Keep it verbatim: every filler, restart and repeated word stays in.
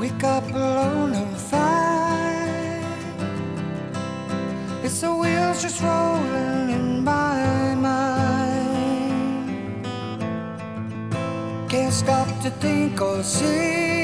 wake up alone and find it's the wheels just rolling in my mind. Can't stop to think or see